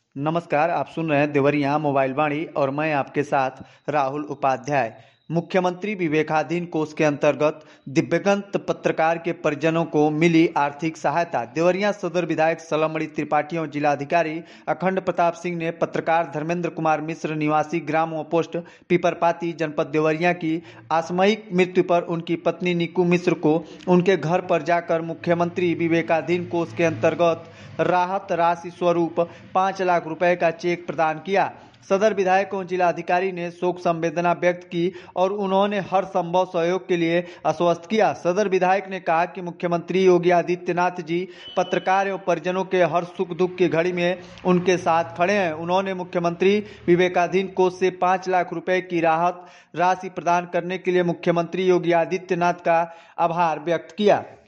नमस्कार, आप सुन रहे हैं देवरिया मोबाइल वाणी और मैं आपके साथ राहुल उपाध्याय। मुख्यमंत्री विवेकाधीन कोष के अंतर्गत दिव्यांग पत्रकार के परिजनों को मिली आर्थिक सहायता। देवरिया सदर विधायक सलमणि त्रिपाठी और जिलाधिकारी अखंड प्रताप सिंह ने पत्रकार धर्मेंद्र कुमार मिश्र निवासी ग्राम व पोस्ट पीपरपाती जनपद देवरिया की आकस्मिक मृत्यु पर उनकी पत्नी निकू मिश्र को उनके घर पर जाकर मुख्यमंत्री विवेकाधीन कोष के अंतर्गत राहत राशि स्वरूप 5 लाख रुपए का चेक प्रदान किया। सदर विधायक और जिलाधिकारी ने शोक संवेदना व्यक्त की और उन्होंने हर संभव सहयोग के लिए आश्वस्त किया। सदर विधायक ने कहा कि मुख्यमंत्री योगी आदित्यनाथ जी पत्रकार एवं परिजनों के हर सुख दुख की घड़ी में उनके साथ खड़े हैं। उन्होंने मुख्यमंत्री विवेकाधीन कोष से 5 लाख रुपए की राहत राशि प्रदान करने के लिए मुख्यमंत्री योगी आदित्यनाथ का आभार व्यक्त किया।